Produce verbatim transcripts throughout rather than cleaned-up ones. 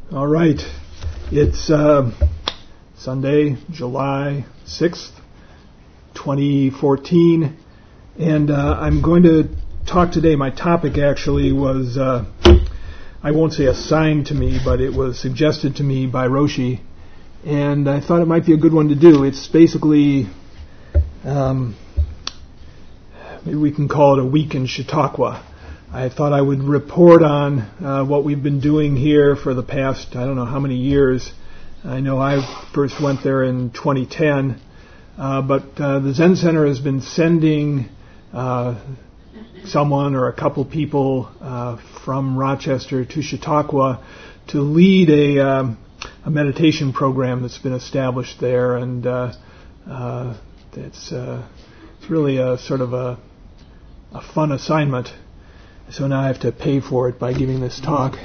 All right. It's uh, Sunday, July sixth, twenty fourteen, and uh, I'm going to talk today. My topic actually was, uh, I won't say assigned to me, but it was suggested to me by Roshi, and I thought it might be a good one to do. It's basically, um, maybe we can call it a week in Chautauqua. I thought I would report on uh, what we've been doing here for the past, I don't know how many years. I know I first went there in twenty ten, uh, but uh, the Zen Center has been sending uh, someone or a couple people uh, from Rochester to Chautauqua to lead a, um, a meditation program that's been established there, and uh, uh, it's, uh, it's really a sort of a, a fun assignment. So now I have to pay for it by giving this talk.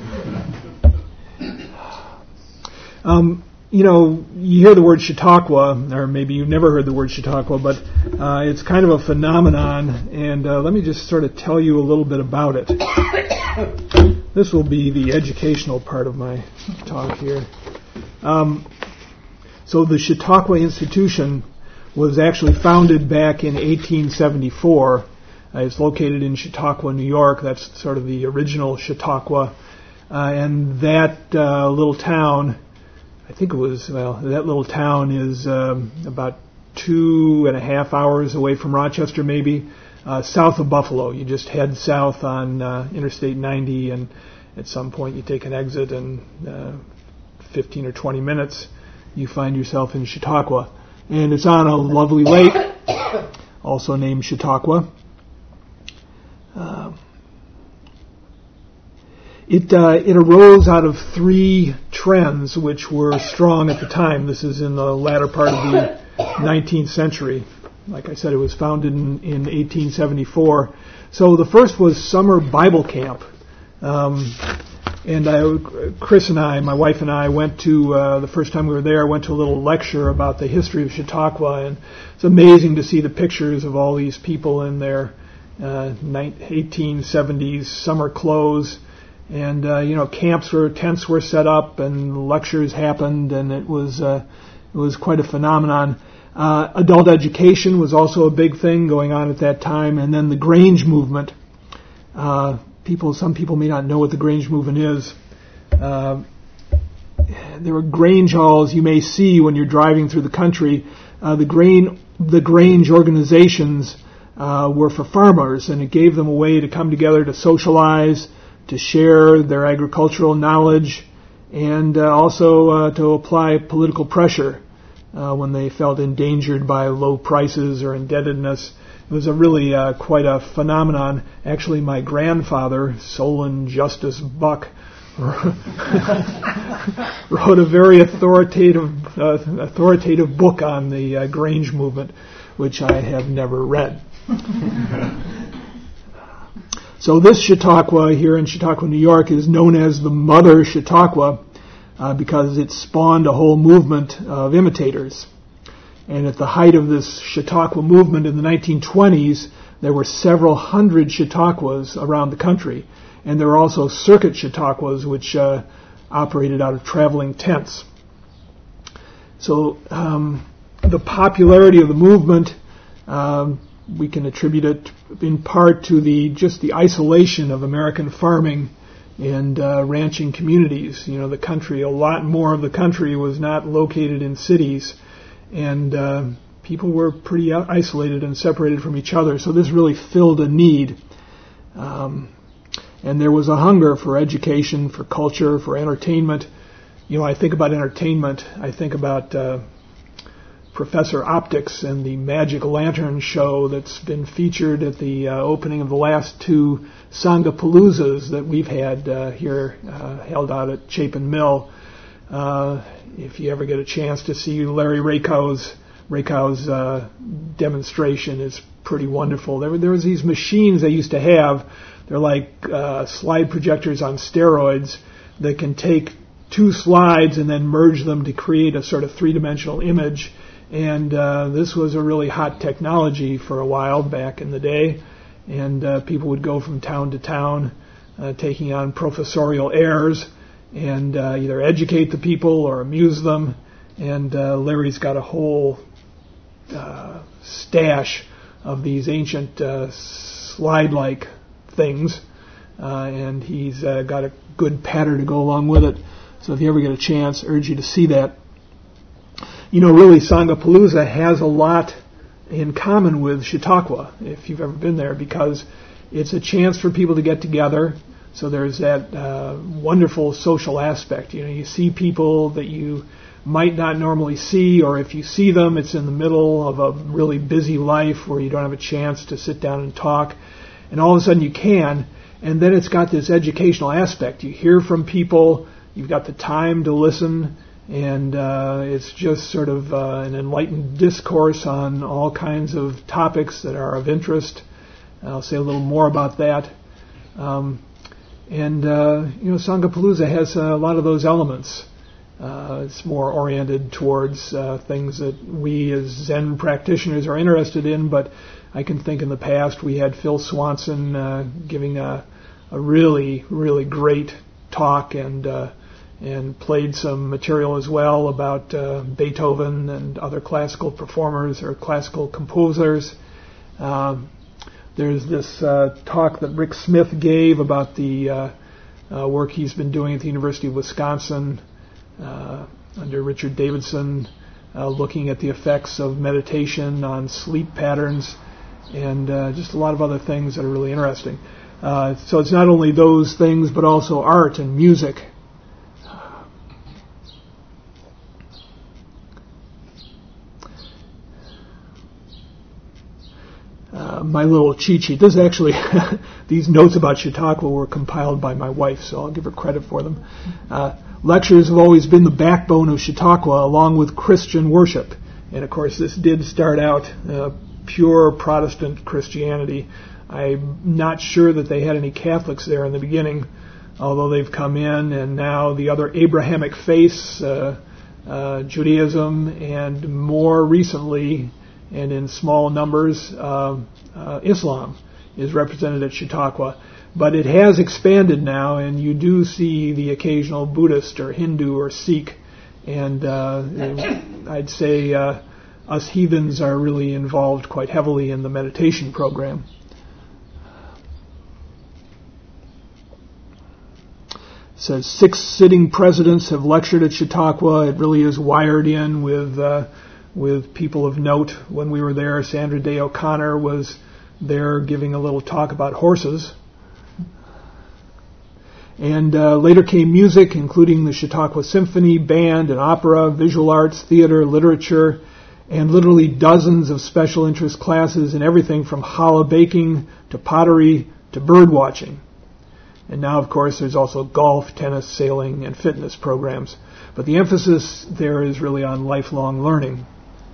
Um, you know, you hear the word Chautauqua, or maybe you've never heard the word Chautauqua, but uh, it's kind of a phenomenon, and uh, let me just sort of tell you a little bit about it. This will be the educational part of my talk here. Um, so the Chautauqua Institution was actually founded back in eighteen seventy-four. Uh, it's located in Chautauqua, New York. That's sort of the original Chautauqua. Uh, and that uh, little town, I think it was, well, that little town is um, about two and a half hours away from Rochester, maybe, uh, south of Buffalo. You just head south on uh, Interstate ninety, and at some point you take an exit, and uh, fifteen or twenty minutes you find yourself in Chautauqua. And it's on a lovely lake, also named Chautauqua. Uh, it uh, it arose out of three trends which were strong at the time. This is in the latter part of the nineteenth century. Like I said, it was founded in, in eighteen seventy-four. So the first was summer Bible camp. Um, and I, Chris and I, my wife and I, went to, uh, the first time we were there, went to a little lecture about the history of Chautauqua. And it's amazing to see the pictures of all these people in their Uh, eighteen seventies summer clothes, and uh, you know, camps were tents were set up, and lectures happened, and it was uh, it was quite a phenomenon. Uh, adult education was also a big thing going on at that time, and then the Grange movement. Uh, people, some people may not know what the Grange movement is. Uh, there were Grange halls you may see when you're driving through the country. Uh, the grain, the Grange organizations Uh, were for farmers, and it gave them a way to come together to socialize, to share their agricultural knowledge, and uh, also uh, to apply political pressure uh, when they felt endangered by low prices or indebtedness. It was a really uh, quite a phenomenon. Actually, my grandfather, Solon Justice Buck, wrote a very authoritative uh, authoritative book on the uh, Grange movement, which I have never read. So this Chautauqua here in Chautauqua, New York, is known as the Mother Chautauqua uh, because it spawned a whole movement of imitators. And at the height of this Chautauqua movement in the nineteen twenties, there were several hundred Chautauquas around the country. And there were also circuit Chautauquas, which uh, operated out of traveling tents. So um, the popularity of the movement, um, we can attribute it in part to the just the isolation of American farming and uh, ranching communities. You know, the country, a lot more of the country was not located in cities, and uh, people were pretty isolated and separated from each other. So this really filled a need. Um, and there was a hunger for education, for culture, for entertainment. You know, I think about entertainment, I think about uh, Professor Optics and the Magic Lantern show that's been featured at the uh, opening of the last two Sangapaloozas that we've had uh, here, uh, held out at Chapin Mill. Uh, if you ever get a chance to see Larry Rakow's, Rakow's uh, demonstration, it's pretty wonderful. There, there was these machines they used to have. They're like uh, slide projectors on steroids that can take two slides and then merge them to create a sort of three-dimensional image. And uh, this was a really hot technology for a while back in the day. And uh, people would go from town to town uh, taking on professorial airs. and uh, either educate the people or amuse them. And uh, Larry's got a whole uh, stash of these ancient uh, slide-like things, uh, and he's uh, got a good pattern to go along with it. So if you ever get a chance, I urge you to see that. You know, really, Sangapalooza has a lot in common with Chautauqua, if you've ever been there, because it's a chance for people to get together. So there's that uh, wonderful social aspect. You know, you see people that you might not normally see, or if you see them, it's in the middle of a really busy life where you don't have a chance to sit down and talk. And all of a sudden you can, and then it's got this educational aspect. You hear from people, you've got the time to listen, and uh, it's just sort of uh, an enlightened discourse on all kinds of topics that are of interest. I'll say a little more about that. Um, and, uh, you know, Sangapalooza has a lot of those elements. Uh, it's more oriented towards uh, things that we as Zen practitioners are interested in, but I can think in the past we had Phil Swanson uh, giving a, a really, really great talk and uh, and played some material as well about uh, Beethoven and other classical performers or classical composers. Um, there's this uh, talk that Rick Smith gave about the uh, uh, work he's been doing at the University of Wisconsin uh, under Richard Davidson, uh, looking at the effects of meditation on sleep patterns and uh, just a lot of other things that are really interesting. Uh, so it's not only those things, but also art and music. Uh, my little cheat sheet. This is actually, these notes about Chautauqua were compiled by my wife, so I'll give her credit for them. Uh, lectures have always been the backbone of Chautauqua, along with Christian worship. And of course, this did start out uh, pure Protestant Christianity. I'm not sure that they had any Catholics there in the beginning, although they've come in, and now the other Abrahamic faiths, uh, uh, Judaism, and more recently, and in small numbers, uh, uh, Islam is represented at Chautauqua. But it has expanded now, and you do see the occasional Buddhist or Hindu or Sikh, and uh, I'd say uh, us heathens are really involved quite heavily in the meditation program. It says six sitting presidents have lectured at Chautauqua. It really is wired in with uh, with people of note. When we were there, Sandra Day O'Connor was there giving a little talk about horses. And uh, later came music, including the Chautauqua Symphony, band and opera, visual arts, theater, literature, and literally dozens of special interest classes in everything from challah baking to pottery to bird watching. And now, of course, there's also golf, tennis, sailing, and fitness programs. But the emphasis there is really on lifelong learning.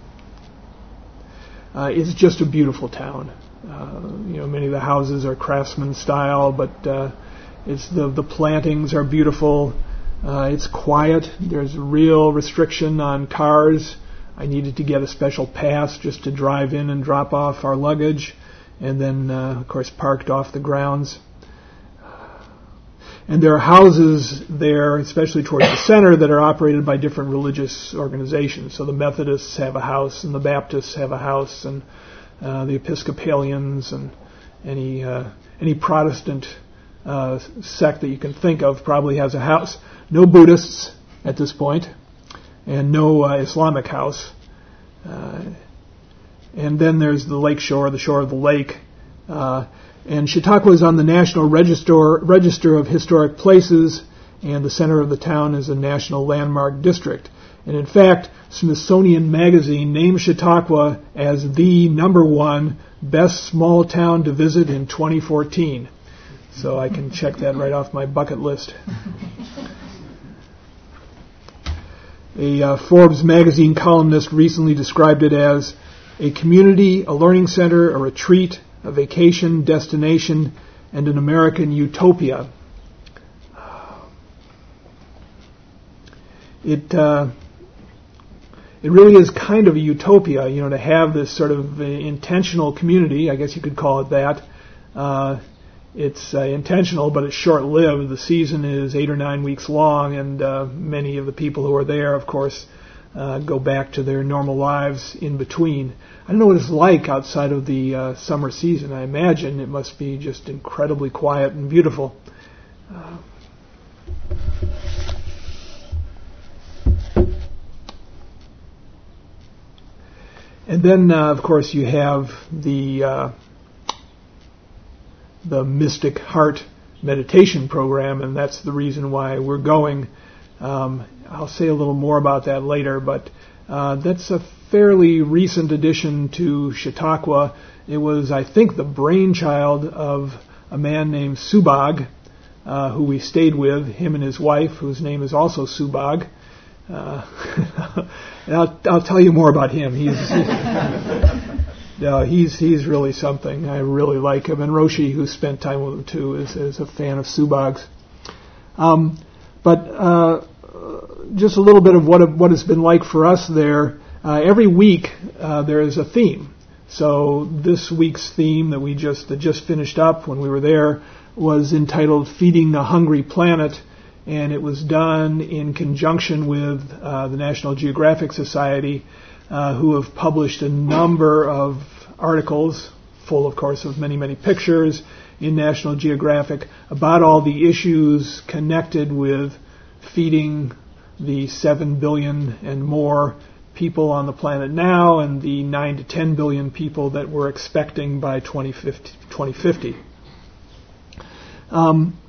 Uh, it's just a beautiful town. Uh, you know, many of the houses are craftsman style, but uh, it's the the plantings are beautiful. Uh, it's quiet. There's real restriction on cars. I needed to get a special pass just to drive in and drop off our luggage, and then, uh, of course, parked off the grounds. And there are houses there, especially towards the center, that are operated by different religious organizations. So the Methodists have a house, and the Baptists have a house, and uh, the Episcopalians, and any uh, any Protestant uh, sect that you can think of probably has a house. No Buddhists at this point, and no uh, Islamic house. Uh, and then there's the lake shore, the shore of the lake. Uh, And Chautauqua is on the National Register, Register of Historic Places, and the center of the town is a National Landmark District. And in fact, Smithsonian Magazine named Chautauqua as the number one best small town to visit in twenty fourteen. So I can check that right off my bucket list. A uh, Forbes magazine columnist recently described it as a community, a learning center, a retreat, a vacation destination, and an American utopia. It uh, it really is kind of a utopia, you know, to have this sort of uh, intentional community, I guess you could call it that, uh, it's uh, intentional, but it's short-lived. The season is eight or nine weeks long, and uh, many of the people who are there, of course, uh, go back to their normal lives in between. I don't know what it's like outside of the uh, summer season. I imagine it must be just incredibly quiet and beautiful. Uh, And then, uh, of course, you have the uh, the Mystic Heart meditation program, and that's the reason why we're going. Um, I'll say a little more about that later, but uh, that's a fairly recent addition to Chautauqua. It was, I think, the brainchild of a man named Subag, uh, who we stayed with, him and his wife, whose name is also Subag. Uh, and I'll, I'll tell you more about him. He's he, uh, he's he's really something. I really like him. And Roshi, who spent time with him too, is, is a fan of Subag's. Um, but uh, just a little bit of what what it's been like for us there. Uh, every week uh, there is a theme. So this week's theme that we just that just finished up when we were there was entitled "Feeding a Hungry Planet." And it was done in conjunction with uh, the National Geographic Society, uh, who have published a number of articles, full, of course, of many, many pictures in National Geographic about all the issues connected with feeding the seven billion and more people on the planet now and the nine to ten billion people that we're expecting by twenty fifty. Um,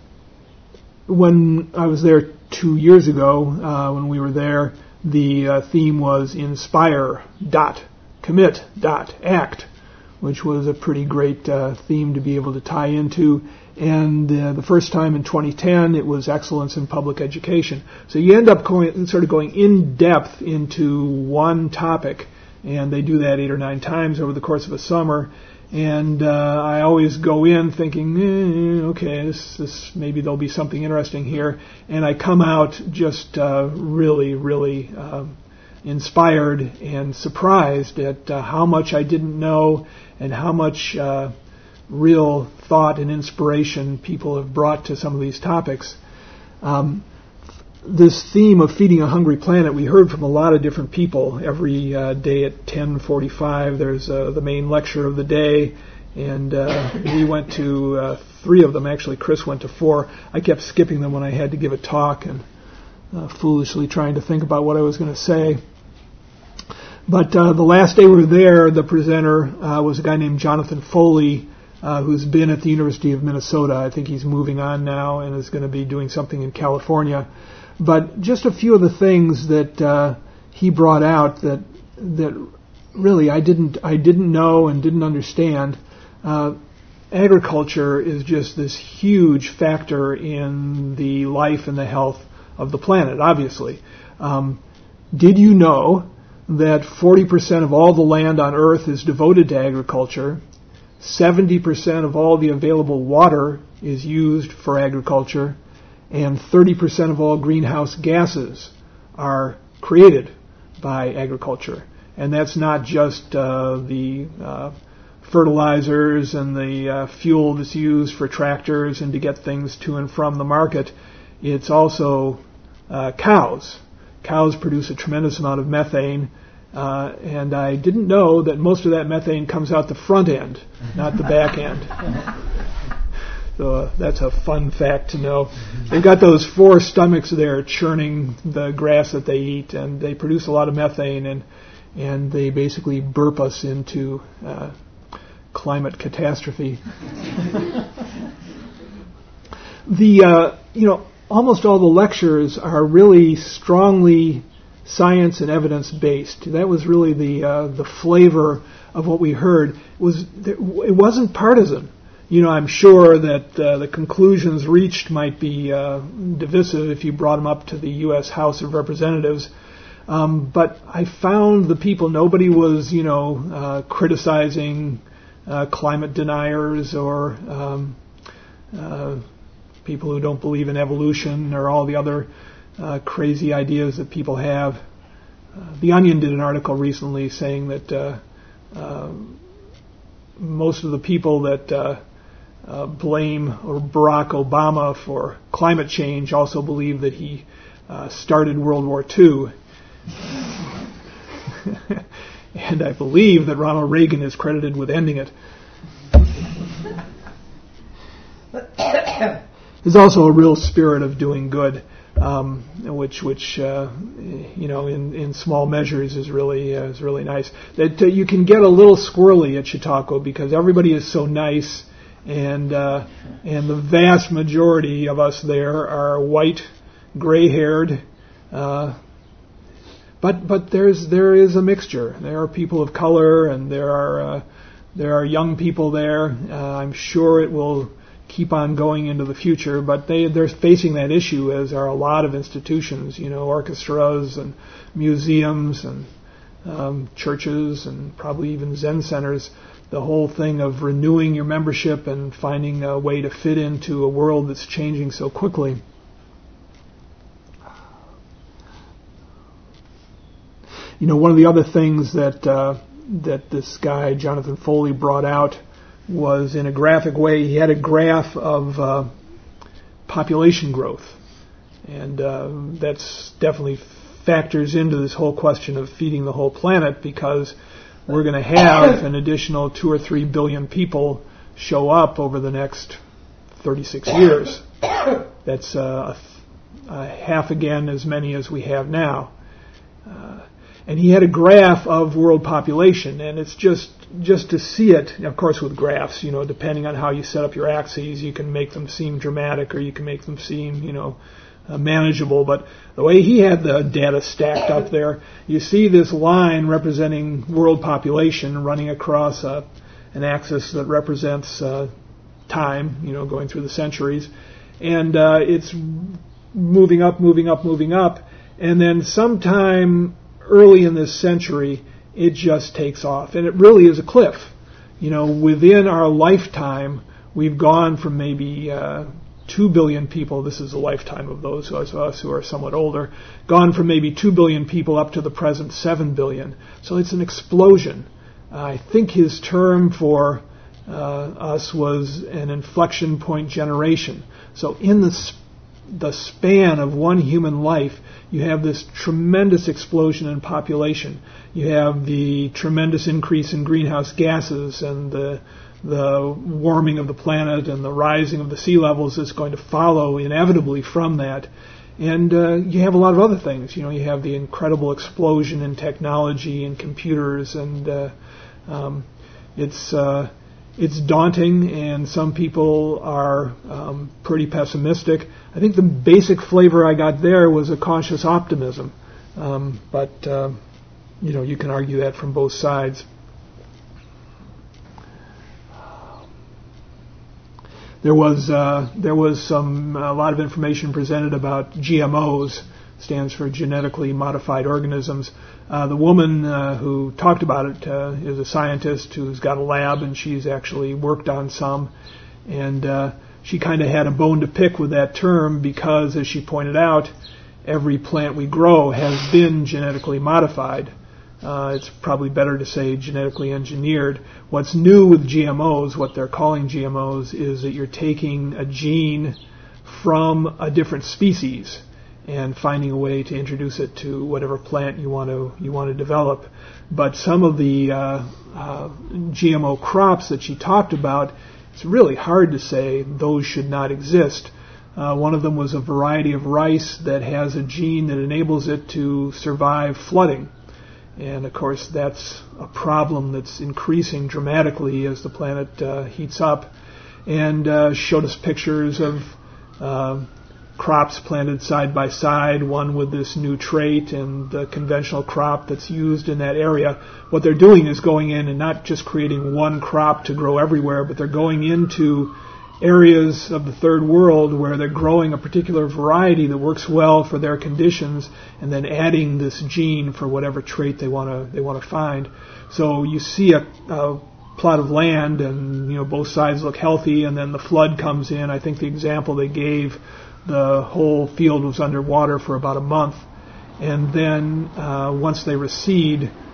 When I was there two years ago, uh, when we were there, the uh, theme was inspire, dot, commit, dot, act, which was a pretty great uh, theme to be able to tie into. And uh, the first time in twenty ten, it was excellence in public education. So you end up going, sort of going in depth into one topic, and they do that eight or nine times over the course of a summer. And uh, I always go in thinking, eh, okay, this, this maybe there'll be something interesting here, and I come out just uh, really, really um, inspired and surprised at uh, how much I didn't know and how much uh, real thought and inspiration people have brought to some of these topics. Um, this theme of feeding a hungry planet, we heard from a lot of different people. Every uh, day at ten forty-five, there's uh, the main lecture of the day, and uh, we went to uh, three of them. Actually, Chris went to four. I kept skipping them when I had to give a talk and uh, foolishly trying to think about what I was going to say. But uh, the last day we were there, the presenter uh, was a guy named Jonathan Foley, uh, who's been at the University of Minnesota. I think he's moving on now and is going to be doing something in California. But just a few of the things that uh, he brought out that that really I didn't I didn't know and didn't understand. Uh, agriculture is just this huge factor in the life and the health of the planet. Obviously, um, did you know that forty percent of all the land on Earth is devoted to agriculture? seventy percent of all the available water is used for agriculture. And thirty percent of all greenhouse gases are created by agriculture. And that's not just uh, the uh, fertilizers and the uh, fuel that's used for tractors and to get things to and from the market. It's also uh, cows. Cows produce a tremendous amount of methane. Uh, and I didn't know that most of that methane comes out the front end, not the back end. So uh, that's a fun fact to know. They've got those four stomachs there churning the grass that they eat, and they produce a lot of methane, and and they basically burp us into uh, climate catastrophe. the uh, you know almost all the lectures are really strongly science and evidence based. That was really the uh, the flavor of what we heard. It was it wasn't partisan. You know, I'm sure that uh, the conclusions reached might be uh, divisive if you brought them up to the U S House of Representatives. Um, but I found the people, nobody was, you know, uh, criticizing uh, climate deniers or um, uh, people who don't believe in evolution or all the other uh, crazy ideas that people have. Uh, the Onion did an article recently saying that uh, uh, most of the people that uh, uh, blame Barack Obama for climate change also believe that he uh, started World War Two. And I believe that Ronald Reagan is credited with ending it. There's also a real spirit of doing good, um, which, which uh, you know, in, in small measures is really uh, is really nice. That uh, you can get a little squirrely at Chautauqua because everybody is so nice, and uh, and the vast majority of us there are white, gray-haired. Uh, But but there's there is a mixture. There are people of color, and there are uh, there are young people there. Uh, I'm sure it will keep on going into the future. But they they're facing that issue, as are a lot of institutions. You know, orchestras and museums and um, churches and probably even Zen centers. The whole thing of renewing your membership and finding a way to fit into a world that's changing so quickly. You know, one of the other things that uh, that this guy, Jonathan Foley, brought out was in a graphic way. He had a graph of uh, population growth. And uh, that's definitely factors into this whole question of feeding the whole planet, because we're going to have an additional two or three billion people show up over the next thirty-six years. That's uh, a, a half again as many as we have now. Uh, And he had a graph of world population, and it's just just to see it, of course with graphs, you know, depending on how you set up your axes, you can make them seem dramatic or you can make them seem, you know, uh, manageable. But the way he had the data stacked up there, you see this line representing world population running across uh, an axis that represents uh, time, you know, going through the centuries. And uh, it's moving up, moving up, moving up. And then sometime early in this century, it just takes off. And it really is a cliff. You know, within our lifetime, we've gone from maybe uh, two billion people, this is the lifetime of those of us who are somewhat older, gone from maybe two billion people up to the present seven billion. So it's an explosion. Uh, I think his term for uh, us was an inflection point generation. So in the sp- the span of one human life, you have this tremendous explosion in population. You have the tremendous increase in greenhouse gases and the the warming of the planet and the rising of the sea levels that's going to follow inevitably from that. And uh, you have a lot of other things. You know, you have the incredible explosion in technology and computers, and uh, um, it's uh, it's daunting, and some people are um, pretty pessimistic. I think the basic flavor I got there was a cautious optimism, um, but uh, you know, you can argue that from both sides. There was uh, there was some a lot of information presented about G M Os, stands for genetically modified organisms. Uh, the woman uh, who talked about it uh, is a scientist who's got a lab, and she's actually worked on some, and uh, she kind of had a bone to pick with that term because, as she pointed out, every plant we grow has been genetically modified. Uh, it's probably better to say genetically engineered. What's new with G M Os, what they're calling G M Os, is that you're taking a gene from a different species and finding a way to introduce it to whatever plant you want to you want to develop. But some of the uh, uh, G M O crops that she talked about, it's really hard to say those should not exist. Uh, one of them was a variety of rice that has a gene that enables it to survive flooding. And of course, that's a problem that's increasing dramatically as the planet uh, heats up. And uh, showed us pictures of uh, crops planted side by side, one with this new trait and the conventional crop that's used in that area. What they're doing is going in and not just creating one crop to grow everywhere, but they're going into areas of the third world where they're growing a particular variety that works well for their conditions, and then adding this gene for whatever trait they want to they want to find. So you see a, a plot of land, and you know both sides look healthy, and then the flood comes in. I think the example they gave, the whole field was underwater for about a month, and then uh, once they recede,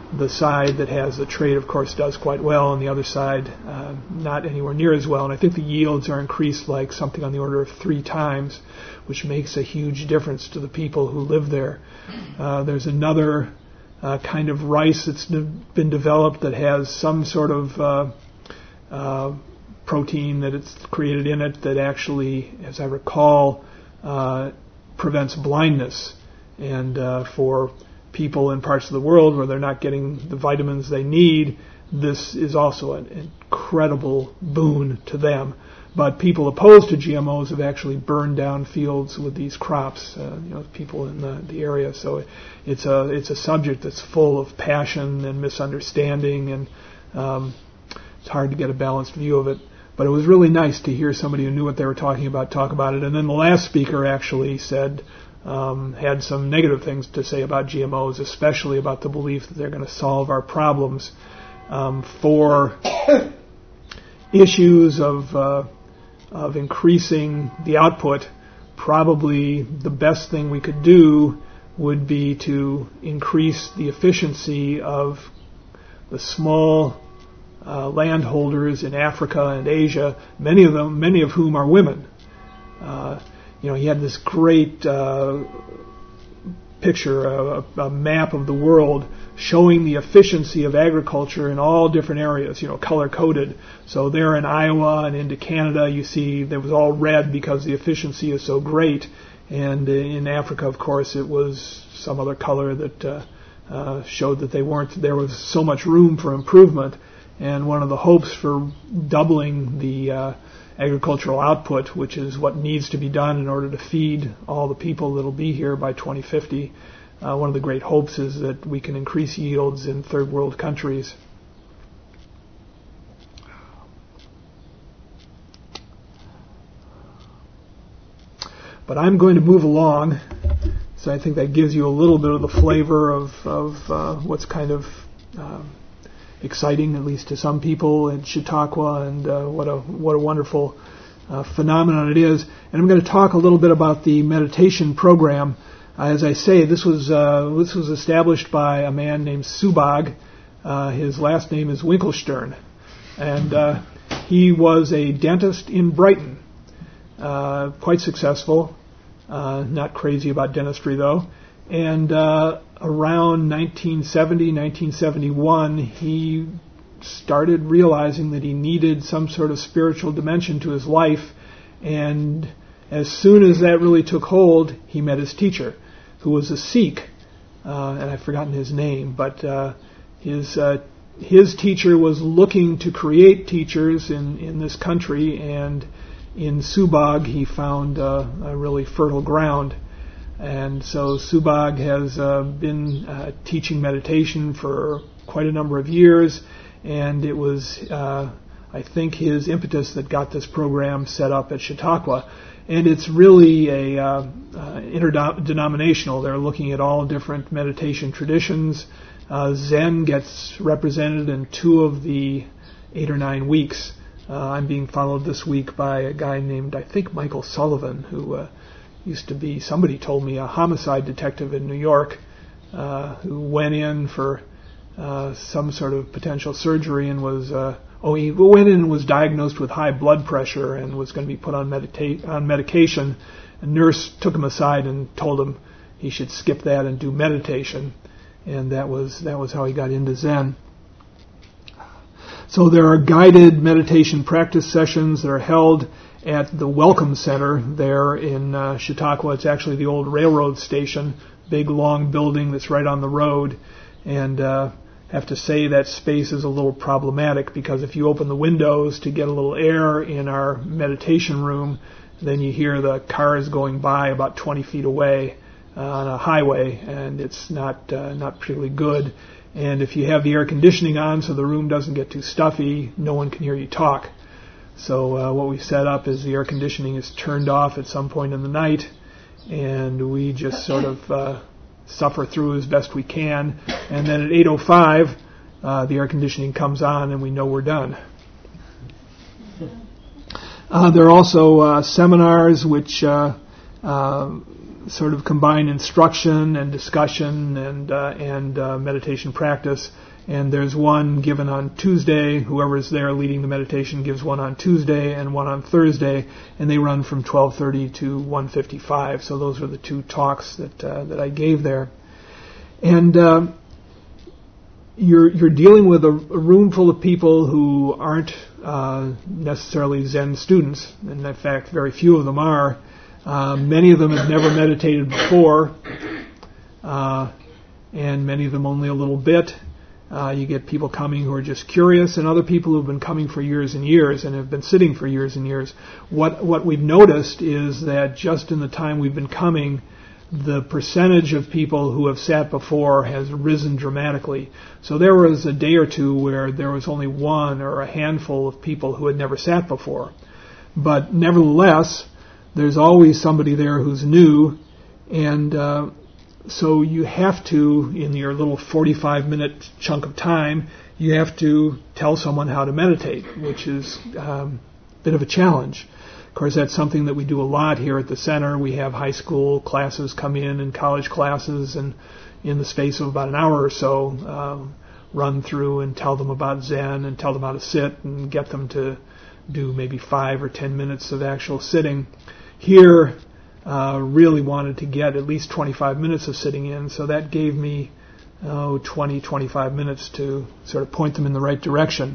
the side that has the trait, of course, does quite well, and the other side uh, not anywhere near as well. And I think the yields are increased like something on the order of three times, which makes a huge difference to the people who live there. Uh, there's another uh, kind of rice that's de- been developed that has some sort of uh, uh, protein that it's created in it that actually, as I recall, uh, prevents blindness. And uh, for people in parts of the world where they're not getting the vitamins they need, this is also an incredible boon to them. But people opposed to G M Os have actually burned down fields with these crops, uh, you know, people in the, the area. So it's a it's a subject that's full of passion and misunderstanding, and um, it's hard to get a balanced view of it. But it was really nice to hear somebody who knew what they were talking about talk about it. And then the last speaker actually said, Um, had some negative things to say about G M Os, especially about the belief that they're going to solve our problems. Um, for issues of uh, of increasing the output, probably the best thing we could do would be to increase the efficiency of the small uh, landholders in Africa and Asia, many of them, many of whom are women. Uh, You know, he had this great uh, picture, a, a map of the world showing the efficiency of agriculture in all different areas, you know, color-coded. So there in Iowa and into Canada, you see there was all red because the efficiency is so great. And in Africa, of course, it was some other color that uh, uh, showed that they weren't, there was so much room for improvement. And one of the hopes for doubling the uh, agricultural output, which is what needs to be done in order to feed all the people that will be here by twenty fifty. Uh, one of the great hopes is that we can increase yields in third world countries. But I'm going to move along, so I think that gives you a little bit of the flavor of, of uh, what's kind of um, exciting, at least to some people, in Chautauqua, and uh, what a what a wonderful uh, phenomenon it is. And I'm going to talk a little bit about the meditation program. Uh, as I say, this was uh, this was established by a man named Subag. Uh, his last name is Winkelstern, and uh, he was a dentist in Brighton, uh, quite successful. Uh, not crazy about dentistry though, and uh, around nineteen seventy, nineteen seventy-one, he started realizing that he needed some sort of spiritual dimension to his life, and as soon as that really took hold, he met his teacher, who was a Sikh, uh, and I've forgotten his name, but uh, his uh, his teacher was looking to create teachers in, in this country, and in Subag he found uh, a really fertile ground. And so Subag has uh, been uh, teaching meditation for quite a number of years, and it was, uh, I think, his impetus that got this program set up at Chautauqua. And it's really a uh, uh, interdenominational. They're looking at all different meditation traditions. Uh, Zen gets represented in two of the eight or nine weeks. Uh, I'm being followed this week by a guy named, I think, Michael Sullivan, who uh, used to be, somebody told me, a homicide detective in New York, uh, who went in for uh, some sort of potential surgery and was, uh, oh, he went in and was diagnosed with high blood pressure and was going to be put on, medita- on medication. A nurse took him aside and told him he should skip that and do meditation, and that was that was how he got into Zen. So there are guided meditation practice sessions that are held at the Welcome Center there in uh, Chautauqua. It's actually the old railroad station, big long building that's right on the road. And uh, I have to say that space is a little problematic, because if you open the windows to get a little air in our meditation room, then you hear the cars going by about twenty feet away uh, on a highway, and it's not uh, not particularly good. And if you have the air conditioning on so the room doesn't get too stuffy, no one can hear you talk. So uh, what we set up is the air conditioning is turned off at some point in the night, and we just sort of uh, suffer through as best we can. And then at eight oh five, uh, the air conditioning comes on and we know we're done. Uh, there are also uh, seminars which uh, uh, sort of combine instruction and discussion and uh, and uh, meditation practice. And there's one given on Tuesday. Whoever's there leading the meditation gives one on Tuesday and one on Thursday, and they run from twelve thirty to one fifty-five. So those are the two talks that uh, that I gave there. And uh, you're you're dealing with a, a room full of people who aren't uh, necessarily Zen students, and in fact, very few of them are. Uh, many of them have never meditated before, uh, and many of them only a little bit. Uh, you get people coming who are just curious, and other people who have been coming for years and years and have been sitting for years and years. What what we've noticed is that just in the time we've been coming, the percentage of people who have sat before has risen dramatically. So there was a day or two where there was only one or a handful of people who had never sat before. But nevertheless, there's always somebody there who's new, and uh, so you have to, in your little forty-five minute chunk of time, you have to tell someone how to meditate, which is um, a bit of a challenge. Of course, that's something that we do a lot here at the center. We have high school classes come in and college classes, and in the space of about an hour or so, um, run through and tell them about Zen and tell them how to sit and get them to do maybe five or ten minutes of actual sitting. Here, Uh, really wanted to get at least twenty-five minutes of sitting in, so that gave me oh, twenty, twenty-five minutes to sort of point them in the right direction.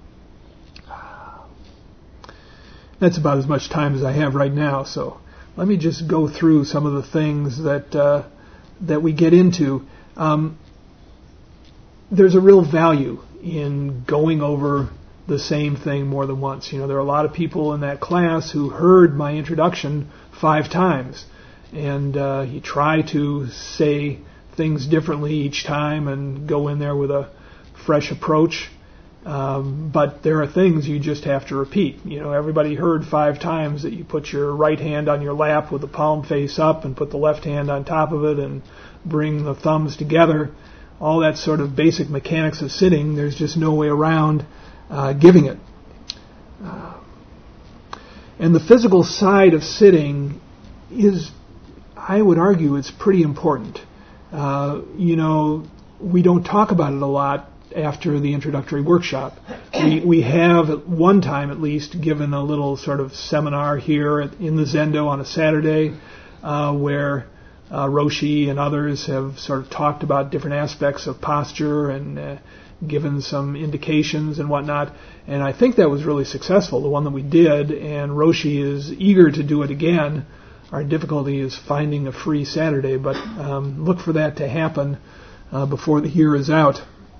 That's about as much time as I have right now, so let me just go through some of the things that uh, that we get into. Um, there's a real value in going over the same thing more than once. You know, there are a lot of people in that class who heard my introduction five times, and uh, you try to say things differently each time and go in there with a fresh approach. Um, but there are things you just have to repeat. You know, everybody heard five times that you put your right hand on your lap with the palm face up and put the left hand on top of it and bring the thumbs together. All that sort of basic mechanics of sitting, there's just no way around uh, giving it. Uh, And the physical side of sitting is, I would argue, it's pretty important. Uh, you know, we don't talk about it a lot after the introductory workshop. We we have, at one time at least, given a little sort of seminar here at, in the Zendo on a Saturday uh, where uh, Roshi and others have sort of talked about different aspects of posture and uh, given some indications and whatnot, and I think that was really successful, the one that we did, and Roshi is eager to do it again. Our difficulty is finding a free Saturday, but um, look for that to happen uh, before the year is out.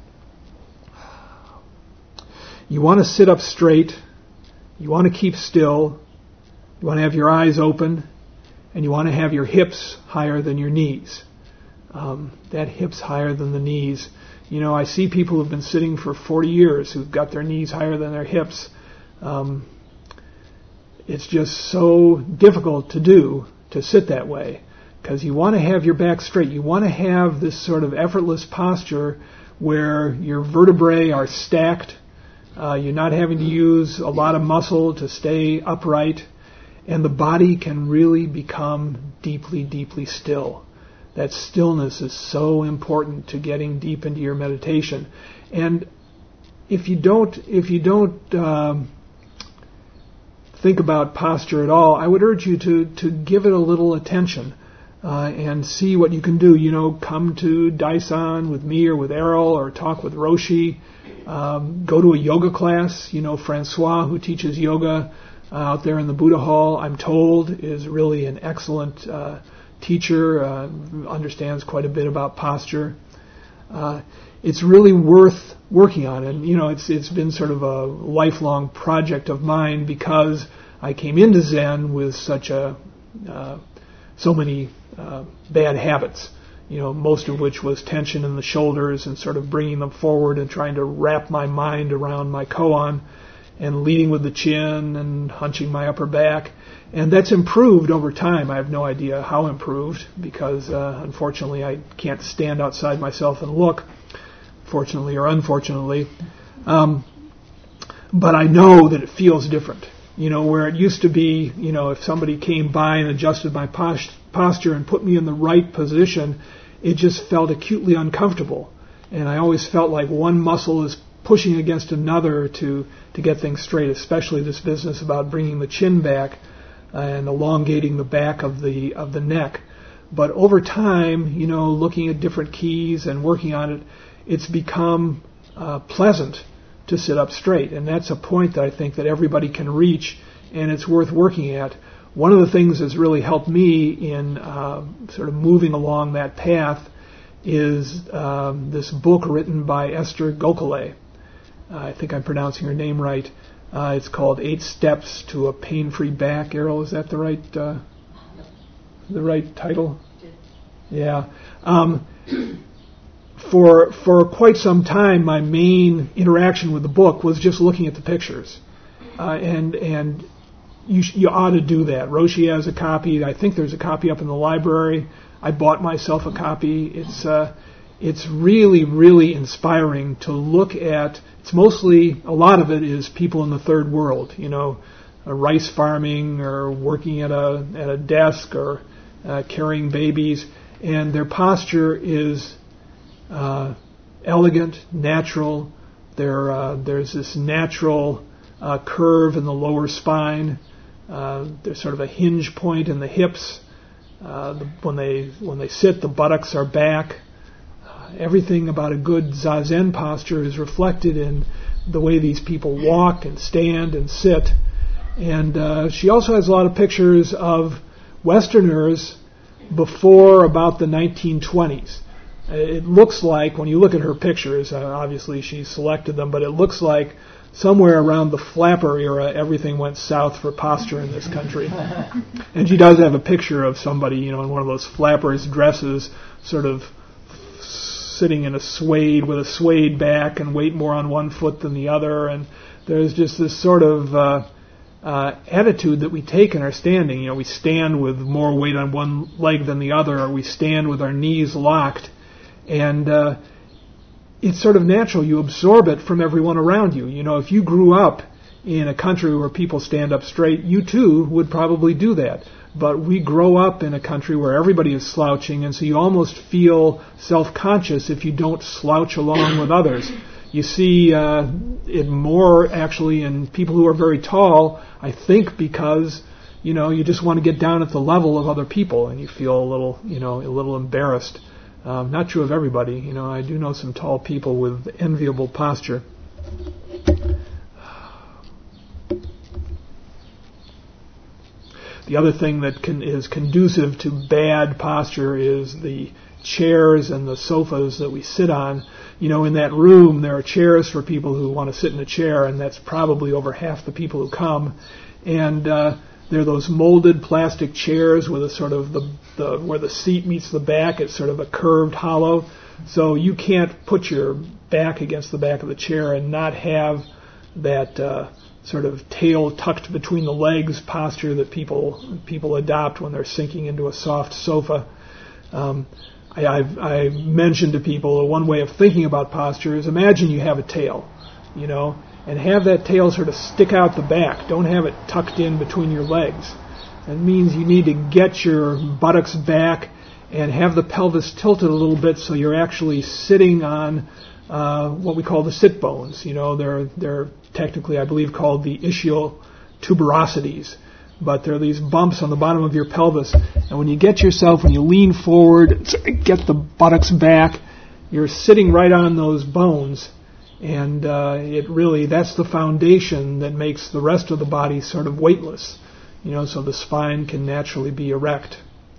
You want to sit up straight, you want to keep still, you want to have your eyes open, and you want to have your hips higher than your knees. Um, that hips higher than the knees. You know, I see people who've been sitting for forty years who've got their knees higher than their hips. Um, it's just so difficult to do, to sit that way, because you want to have your back straight. You want to have this sort of effortless posture where your vertebrae are stacked. Uh, you're not having to use a lot of muscle to stay upright, and the body can really become deeply, deeply still. That stillness is so important to getting deep into your meditation. And if you don't, if you don't um, think about posture at all, I would urge you to, to give it a little attention uh, and see what you can do. You know, come to Daisan with me or with Errol, or talk with Roshi. Um, go to a yoga class. You know, Francois, who teaches yoga uh, out there in the Buddha Hall, I'm told, is really an excellent uh, teacher, uh, understands quite a bit about posture. Uh, it's really worth working on, and you know, it's it's been sort of a lifelong project of mine, because I came into Zen with such a uh, so many uh, bad habits. You know, most of which was tension in the shoulders and sort of bringing them forward and trying to wrap my mind around my koan, and leading with the chin and hunching my upper back. And that's improved over time. I have no idea how improved, because uh, unfortunately I can't stand outside myself and look, fortunately or unfortunately. Um, but I know that it feels different. You know, where it used to be, you know, if somebody came by and adjusted my post- posture and put me in the right position, it just felt acutely uncomfortable. And I always felt like one muscle is pushing against another to, to get things straight, especially this business about bringing the chin back and elongating the back of the of the neck. But over time, you know, looking at different keys and working on it, it's become uh, pleasant to sit up straight. And that's a point that I think that everybody can reach, and it's worth working at. One of the things that's really helped me in uh, sort of moving along that path is um, this book written by Esther Gokhale. Uh, I think I'm pronouncing her name right. Uh, it's called Eight Steps to a Pain-Free Back. Errol, is that the right uh, the right title? Yeah. Um, for for quite some time, my main interaction with the book was just looking at the pictures, uh, and and you sh- you ought to do that. Roshi has a copy. I think there's a copy up in the library. I bought myself a copy. It's uh, it's really really inspiring to look at. It's mostly, a lot of it is people in the third world, you know, uh, rice farming or working at a at a desk or uh, carrying babies, and their posture is uh, elegant, natural. There, uh, there's this natural uh, curve in the lower spine. Uh, there's sort of a hinge point in the hips. Uh, the, when they when they sit, the buttocks are back. Everything about a good zazen posture is reflected in the way these people walk and stand and sit. And uh, she also has a lot of pictures of Westerners before about the nineteen twenties. It looks like, when you look at her pictures, uh, obviously she selected them, but it looks like somewhere around the flapper era, everything went south for posture in this country. And she does have a picture of somebody, you know, in one of those flappers dresses, sort of sitting in a suede with a suede back and weight more on one foot than the other, and there's just this sort of uh, uh, attitude that we take in our standing. You know, we stand with more weight on one leg than the other, or we stand with our knees locked, and uh, it's sort of natural. You absorb it from everyone around you. You know, if you grew up in a country where people stand up straight, you too would probably do that. But we grow up in a country where everybody is slouching, and so you almost feel self-conscious if you don't slouch along with others. You see uh, it more actually in people who are very tall, I think, because, you know, you just want to get down at the level of other people, and you feel a little, you know, a little embarrassed. Um, not true of everybody. You know, I do know some tall people with enviable posture. The other thing that can, is conducive to bad posture is the chairs and the sofas that we sit on. You know, in that room, there are chairs for people who want to sit in a chair, and that's probably over half the people who come. And uh, there are those molded plastic chairs with a sort of the, the where the seat meets the back. It's sort of a curved hollow, so you can't put your back against the back of the chair and not have that Uh, sort of tail tucked between the legs posture that people people adopt when they're sinking into a soft sofa. Um, I, I've, I mentioned to people one way of thinking about posture is imagine you have a tail, you know, and have that tail sort of stick out the back. Don't have it tucked in between your legs. That means you need to get your buttocks back and have the pelvis tilted a little bit so you're actually sitting on uh, what we call the sit bones. You know, they're they're technically, I believe, called the ischial tuberosities. But there are these bumps on the bottom of your pelvis. And when you get yourself, when you lean forward, get the buttocks back, you're sitting right on those bones. And uh, it really, that's the foundation that makes the rest of the body sort of weightless. You know, so the spine can naturally be erect.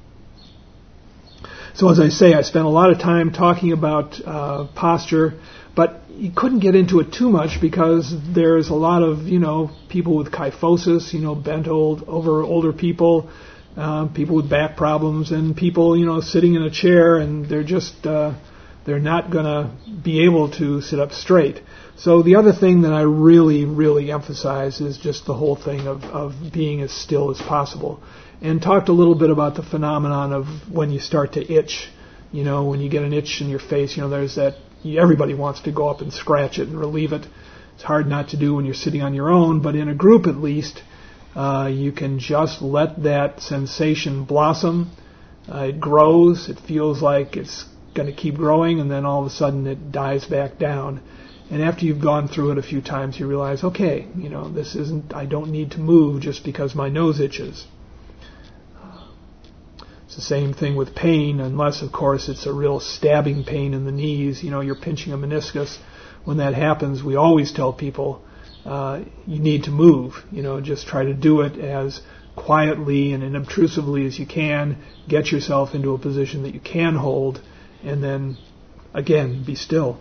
So as I say, I spent a lot of time talking about uh, posture, but you couldn't get into it too much because there's a lot of, you know, people with kyphosis, you know, bent old over older people, uh, people with back problems, and people, you know, sitting in a chair and they're just uh, they're not going to be able to sit up straight. So the other thing that I really, really emphasize is just the whole thing of, of being as still as possible. And talked a little bit about the phenomenon of when you start to itch. You know, when you get an itch in your face, you know, there's that, everybody wants to go up and scratch it and relieve it. It's hard not to do when you're sitting on your own, but in a group at least, uh, you can just let that sensation blossom. Uh, it grows. It feels like it's going to keep growing, and then all of a sudden it dies back down. And after you've gone through it a few times, you realize, okay, you know, this isn't, I don't need to move just because my nose itches. It's the same thing with pain, unless, of course, it's a real stabbing pain in the knees. You know, you're pinching a meniscus. When that happens, we always tell people, uh, you need to move. You know, just try to do it as quietly and inobtrusively as you can. Get yourself into a position that you can hold, and then, again, be still.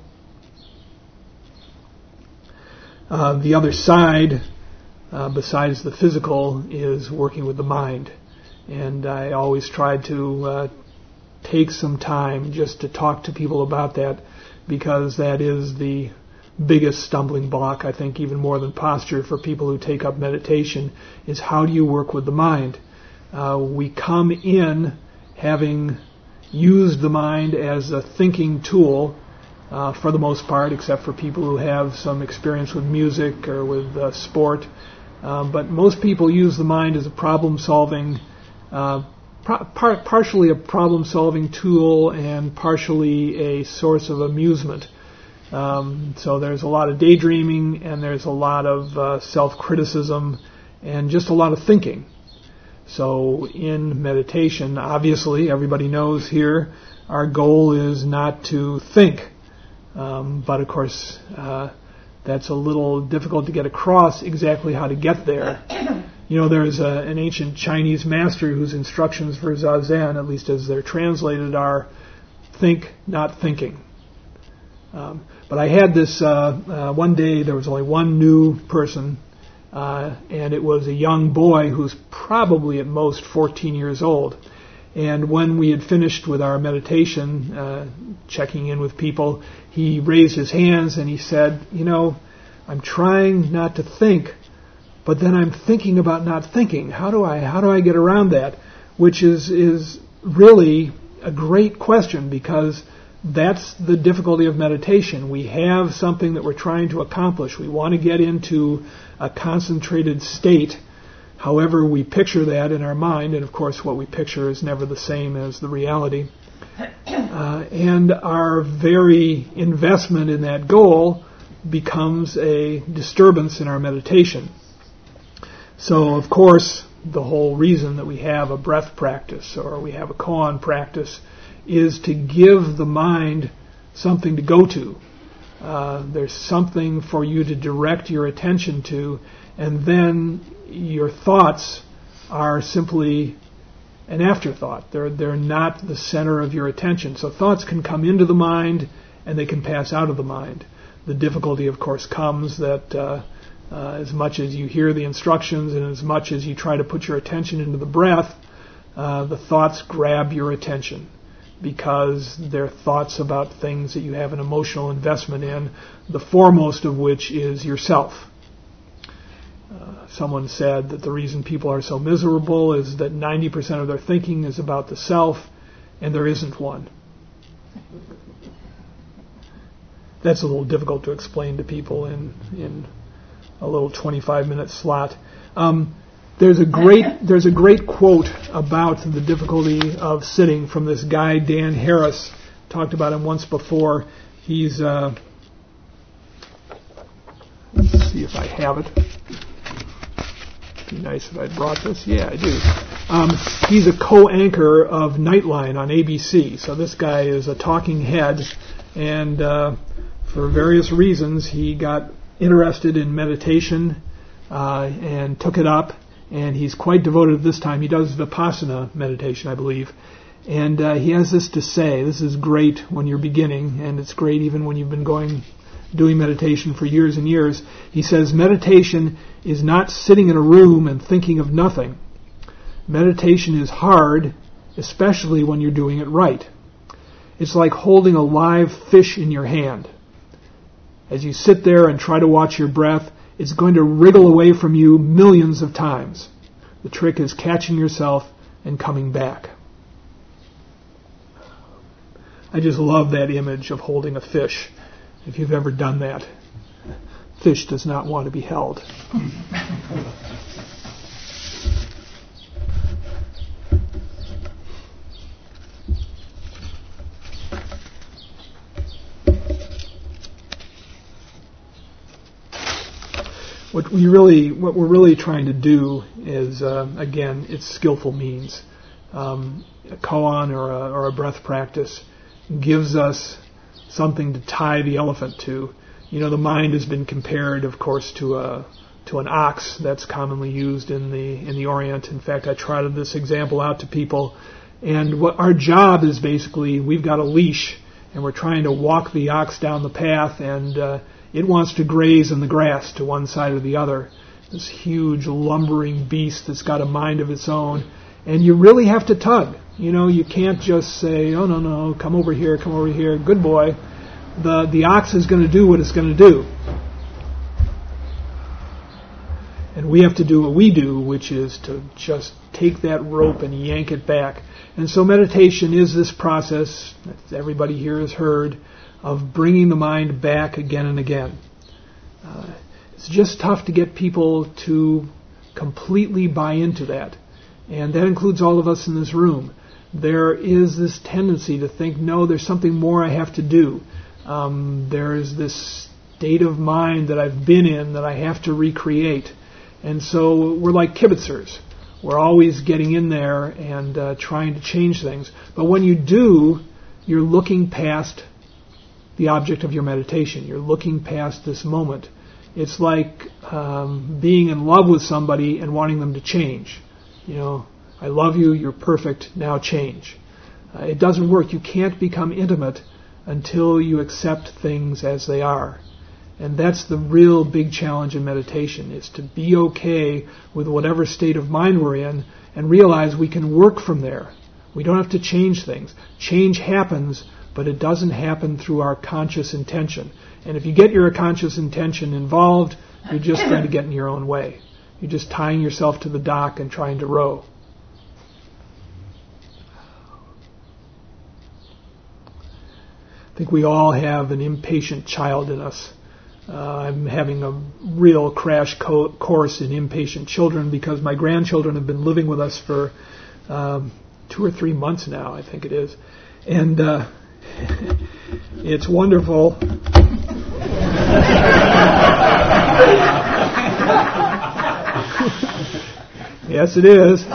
Uh, the other side, uh, besides the physical, is working with the mind. And I always try to uh, take some time just to talk to people about that, because that is the biggest stumbling block, I think, even more than posture for people who take up meditation, is how do you work with the mind? Uh, we come in having used the mind as a thinking tool uh, for the most part, except for people who have some experience with music or with uh, sport. Uh, but most people use the mind as a problem-solving Uh, par- partially a problem-solving tool and partially a source of amusement. Um, so there's a lot of daydreaming, and there's a lot of uh, self-criticism, and just a lot of thinking. So in meditation, obviously, everybody knows here, our goal is not to think. Um, but of course, uh, that's a little difficult to get across exactly how to get there. You know, there's a, an ancient Chinese master whose instructions for Zazen, at least as they're translated, are think, not thinking. Um, but I had this, uh, uh, one day there was only one new person, uh, and it was a young boy who's probably at most fourteen years old. And when we had finished with our meditation, uh, checking in with people, he raised his hands and he said, you know, I'm trying not to think, but then I'm thinking about not thinking. How do I how do I get around that? Which is is really a great question, because that's the difficulty of meditation. We have something that we're trying to accomplish. We want to get into a concentrated state, however we picture that in our mind, and of course what we picture is never the same as the reality. Uh, and our very investment in that goal becomes a disturbance in our meditation. So, of course, the whole reason that we have a breath practice or we have a koan practice is to give the mind something to go to. Uh, there's something for you to direct your attention to, and then your thoughts are simply an afterthought. They're they're not the center of your attention. So thoughts can come into the mind and they can pass out of the mind. The difficulty, of course, comes that uh, uh, as much as you hear the instructions and as much as you try to put your attention into the breath, uh, the thoughts grab your attention because they're thoughts about things that you have an emotional investment in, the foremost of which is yourself. Uh, someone said that the reason people are so miserable is that ninety percent of their thinking is about the self, and there isn't one. That's a little difficult to explain to people in in a little twenty-five minute slot. Um, there's a great there's a great quote about the difficulty of sitting from this guy Dan Harris. Talked about him once before. He's uh, let's see if I have it. Be nice if I brought this. Yeah, I do. Um, he's a co-anchor of Nightline on A B C. So this guy is a talking head, and uh, for various reasons, he got interested in meditation uh, and took it up. And he's quite devoted this time. He does Vipassana meditation, I believe. And uh, he has this to say. This is great when you're beginning, and it's great even when you've been going doing meditation for years and years. He says, meditation is not sitting in a room and thinking of nothing. Meditation is hard, especially when you're doing it right. It's like holding a live fish in your hand. As you sit there and try to watch your breath, it's going to wriggle away from you millions of times. The trick is catching yourself and coming back. I just love that image of holding a fish. If you've ever done that, fish does not want to be held. what we really, what we're really trying to do is, uh, again, it's skillful means. Um, a koan or a, or a breath practice gives us something to tie the elephant to. You know, the mind has been compared, of course, to a to an ox. That's commonly used in the in the Orient. In fact, I trotted this example out to people. And what our job is basically, we've got a leash, and we're trying to walk the ox down the path, and uh, it wants to graze in the grass to one side or the other. This huge lumbering beast that's got a mind of its own, and you really have to tug. You know, you can't just say, "Oh no, no, come over here, come over here, good boy." The the ox is going to do what it's going to do. And we have to do what we do, which is to just take that rope and yank it back. And so meditation is this process, that everybody here has heard, of bringing the mind back again and again. Uh, it's just tough to get people to completely buy into that. And that includes all of us in this room. There is this tendency to think, no, there's something more I have to do. Um, there's this state of mind that I've been in that I have to recreate. And so we're like kibitzers. We're always getting in there and uh, trying to change things. But when you do, you're looking past the object of your meditation. You're looking past this moment. It's like um, being in love with somebody and wanting them to change. You know, I love you, you're perfect, now change. Uh, it doesn't work. You can't become intimate until you accept things as they are. And that's the real big challenge in meditation, is to be okay with whatever state of mind we're in and realize we can work from there. We don't have to change things. Change happens, but it doesn't happen through our conscious intention. And if you get your conscious intention involved, you're just going to get in your own way. You're just tying yourself to the dock and trying to row. I think we all have an impatient child in us. Uh, I'm having a real crash co- course in impatient children because my grandchildren have been living with us for um, two or three months now, I think it is. And uh, it's wonderful. Yes, it is.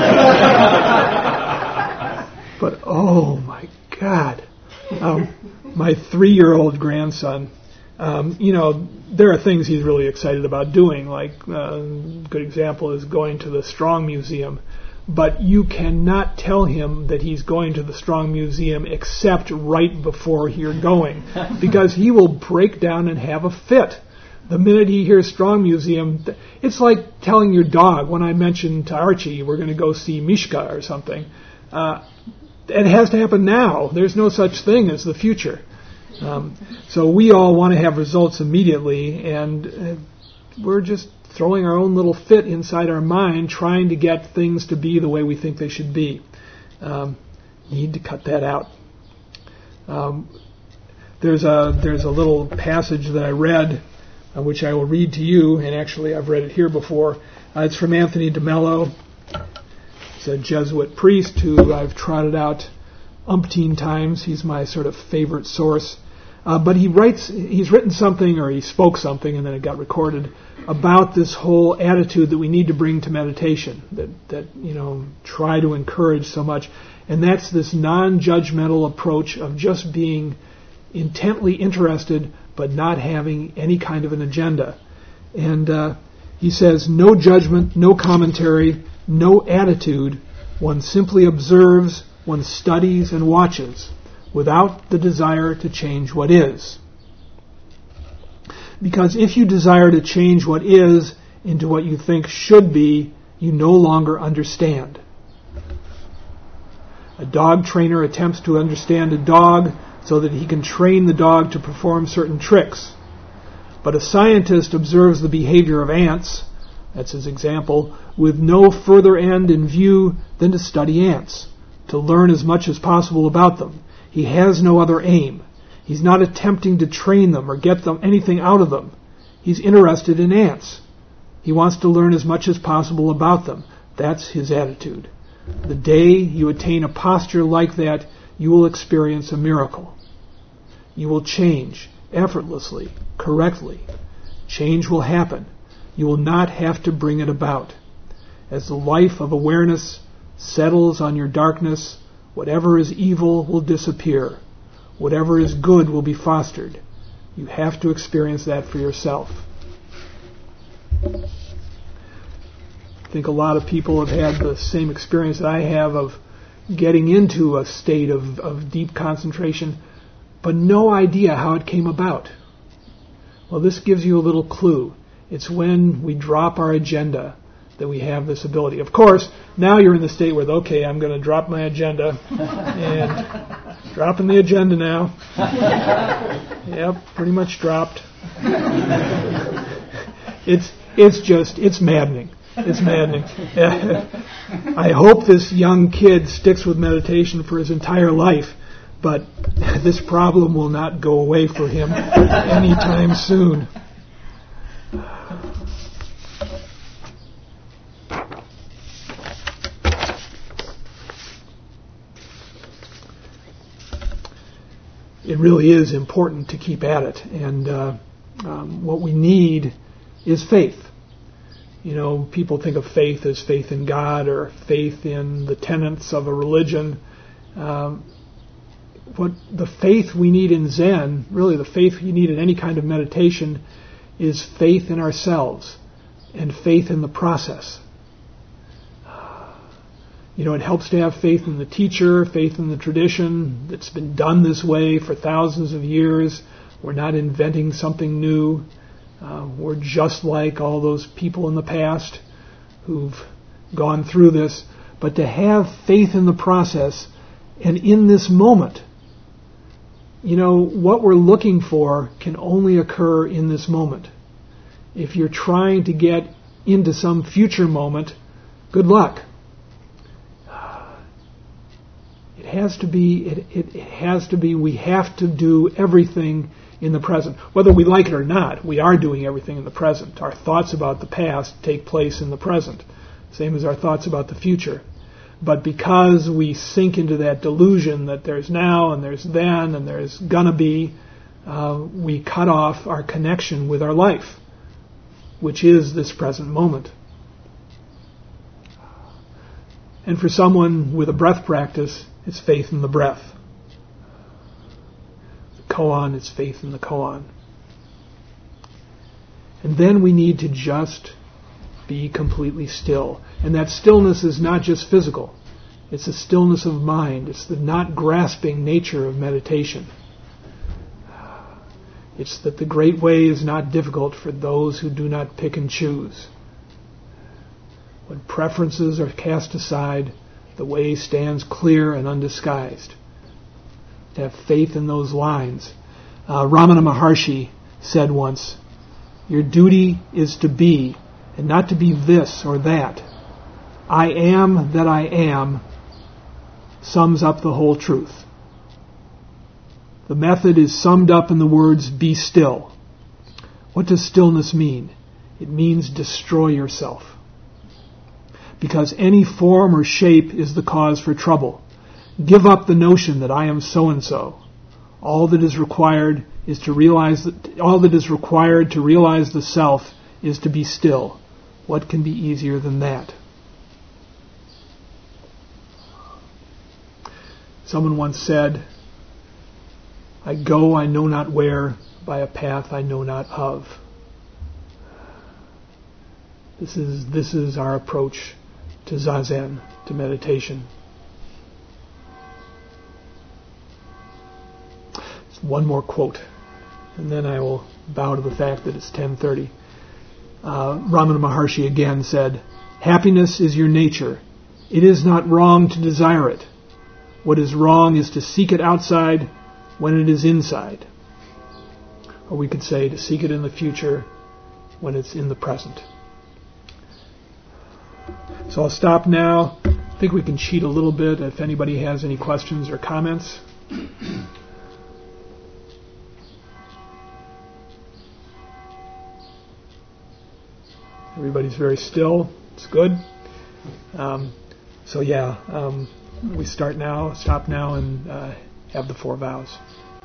But, oh my God. Um, my three-year-old grandson, Um, you know, there are things he's really excited about doing, like uh, a good example is going to the Strong Museum. But you cannot tell him that he's going to the Strong Museum except right before you're going, because he will break down and have a fit. The minute he hears Strong Museum, it's like telling your dog, when I mentioned to Archie we're going to go see Mishka or something, uh, it has to happen now. There's no such thing as the future. Um, so we all want to have results immediately, and uh, we're just throwing our own little fit inside our mind, trying to get things to be the way we think they should be. Um, need to cut that out. Um, there's a there's a little passage that I read, uh, which I will read to you, and actually I've read it here before. Uh, it's from Anthony DeMello. He's a Jesuit priest who I've trotted out umpteen times. He's my sort of favorite source. Uh, but he writes, he's written something, or he spoke something, and then it got recorded, about this whole attitude that we need to bring to meditation, that, that, you know, try to encourage so much. And that's this non-judgmental approach of just being intently interested, but not having any kind of an agenda. And uh, he says, no judgment, no commentary, no attitude. One simply observes, one studies and watches, without the desire to change what is. Because if you desire to change what is into what you think should be, you no longer understand. A dog trainer attempts to understand a dog so that he can train the dog to perform certain tricks. But a scientist observes the behavior of ants, that's his example, with no further end in view than to study ants, to learn as much as possible about them. He has no other aim. He's not attempting to train them or get them anything out of them. He's interested in ants. He wants to learn as much as possible about them. That's his attitude. The day you attain a posture like that, you will experience a miracle. You will change effortlessly, correctly. Change will happen. You will not have to bring it about. As the life of awareness settles on your darkness, whatever is evil will disappear. Whatever is good will be fostered. You have to experience that for yourself. I think a lot of people have had the same experience that I have of getting into a state of, of deep concentration, but no idea how it came about. Well, this gives you a little clue. It's when we drop our agenda that we have this ability. Of course, now you're in the state where, okay, I'm going to drop my agenda, and dropping the agenda now. Yep, pretty much dropped. It's it's just, it's maddening. It's maddening. I hope this young kid sticks with meditation for his entire life, but this problem will not go away for him anytime soon. It really is important to keep at it, and uh, um, what we need is faith. You know, people think of faith as faith in God or faith in the tenets of a religion. Um, what the faith we need in Zen, really the faith you need in any kind of meditation, is faith in ourselves and faith in the process. You know, it helps to have faith in the teacher, faith in the tradition that's been done this way for thousands of years. We're not inventing something new. Uh, we're just like all those people in the past who've gone through this. But to have faith in the process and in this moment, you know, what we're looking for can only occur in this moment. If you're trying to get into some future moment, good luck. It has to be, it, it, it has to be, we have to do everything in the present. Whether we like it or not, we are doing everything in the present. Our thoughts about the past take place in the present, same as our thoughts about the future. But because we sink into that delusion that there's now and there's then and there's gonna be, uh, we cut off our connection with our life, which is this present moment. And for someone with a breath practice, it's faith in the breath. The koan, it's faith in the koan. And then we need to just be completely still. And that stillness is not just physical. It's the stillness of mind. It's the not grasping nature of meditation. It's that the great way is not difficult for those who do not pick and choose. When preferences are cast aside, the way stands clear and undisguised. To have faith in those lines. Uh, Ramana Maharshi said once, your duty is to be, and not to be this or that. I am that I am sums up the whole truth. The method is summed up in the words, be still. What does stillness mean? It means destroy yourself. Because any form or shape is the cause for trouble. Give up the notion that I am so-and-so. All that is required is to realize that, all that is required to realize the self is to be still. What can be easier than that? Someone once said, I go I know not where, by a path I know not of. This is, this is our approach to Zazen, to meditation. Just one more quote, and then I will bow to the fact that it's ten thirty. Uh, Ramana Maharshi again said, happiness is your nature. It is not wrong to desire it. What is wrong is to seek it outside when it is inside. Or we could say to seek it in the future when it's in the present. So I'll stop now. I think we can cheat a little bit if anybody has any questions or comments. Everybody's very still. It's good. Um, so yeah, um, we start now, stop now, and uh, have the four vows.